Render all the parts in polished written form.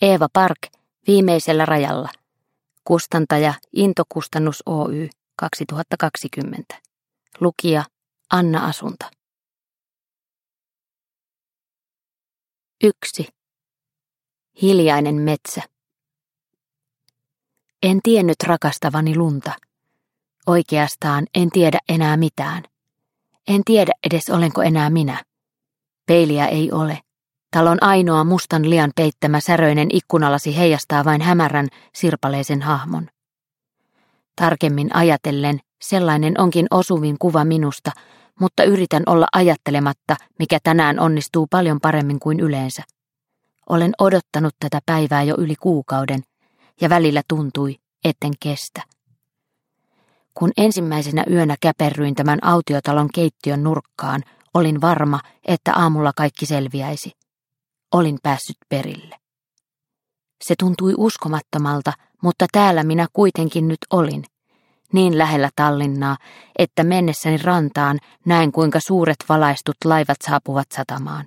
Eeva Park, Viimeisellä rajalla. Kustantaja Into-kustannus Oy 2020. Lukija Anna Asunta. 1. Hiljainen metsä. En tiennyt rakastavani lunta. Oikeastaan en tiedä enää mitään. En tiedä edes olenko enää minä. Peiliä ei ole. Talon ainoa mustan lian peittämä säröinen ikkunalasi heijastaa vain hämärän, sirpaleisen hahmon. Tarkemmin ajatellen, sellainen onkin osuvin kuva minusta, mutta yritän olla ajattelematta, mikä tänään onnistuu paljon paremmin kuin yleensä. Olen odottanut tätä päivää jo yli kuukauden, ja välillä tuntui, etten kestä. Kun ensimmäisenä yönä käperryin tämän autiotalon keittiön nurkkaan, olin varma, että aamulla kaikki selviäisi. Olin päässyt perille. Se tuntui uskomattomalta, mutta täällä minä kuitenkin nyt olin. Niin lähellä Tallinnaa, että mennessäni rantaan näin kuinka suuret valaistut laivat saapuvat satamaan.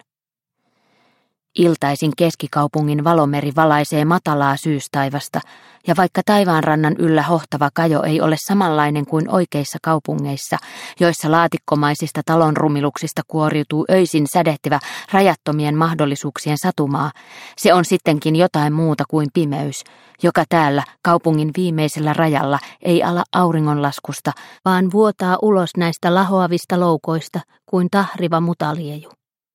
Iltaisin keskikaupungin valomeri valaisee matalaa syystaivasta, ja vaikka taivaanrannan yllä hohtava kajo ei ole samanlainen kuin oikeissa kaupungeissa, joissa laatikkomaisista talonrumiluksista kuoriutuu öisin sädehtivä rajattomien mahdollisuuksien satumaa, se on sittenkin jotain muuta kuin pimeys, joka täällä kaupungin viimeisellä rajalla ei ala auringonlaskusta, vaan vuotaa ulos näistä lahoavista loukoista kuin tahriva mutalieju.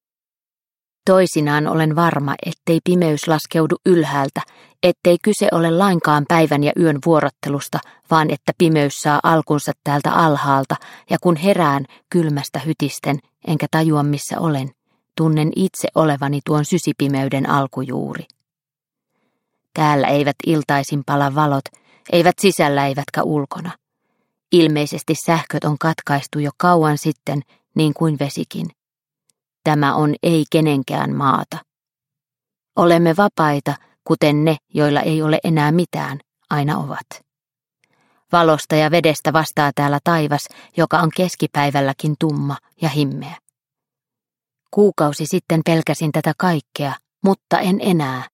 Toisinaan olen varma, ettei pimeys laskeudu ylhäältä, ettei kyse ole lainkaan päivän ja yön vuorottelusta, vaan että pimeys saa alkunsa täältä alhaalta, ja kun herään kylmästä hytisten, enkä tajua missä olen, tunnen itse olevani tuon sysipimeyden alkujuuri. Täällä eivät iltaisin pala valot, eivät sisällä eivätkä ulkona. Ilmeisesti sähköt on katkaistu jo kauan sitten, niin kuin vesikin. Tämä on ei kenenkään maata. Olemme vapaita, kuten ne, joilla ei ole enää mitään, aina ovat. Valosta ja vedestä vastaa täällä taivas, joka on keskipäivälläkin tumma ja himmeä. Kuukausi sitten pelkäsin tätä kaikkea, mutta en enää.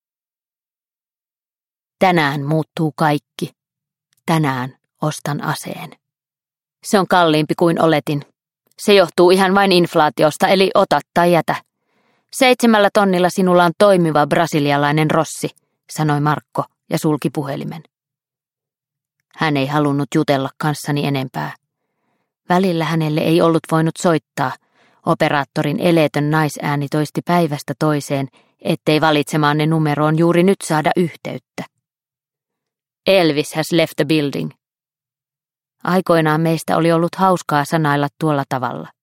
Tänään muuttuu kaikki. Tänään ostan aseen. Se on kalliimpi kuin oletin. Se johtuu ihan vain inflaatiosta, eli ota tai jätä. 7 000 sinulla on toimiva brasilialainen rossi, sanoi Markko ja sulki puhelimen. Hän ei halunnut jutella kanssani enempää. Välillä hänelle ei ollut voinut soittaa. Operaattorin eleetön naisääni toisti päivästä toiseen, ettei valitsemaanne numeroon juuri nyt saada yhteyttä. Elvis has left the building. Aikoinaan meistä oli ollut hauskaa sanailla tuolla tavalla.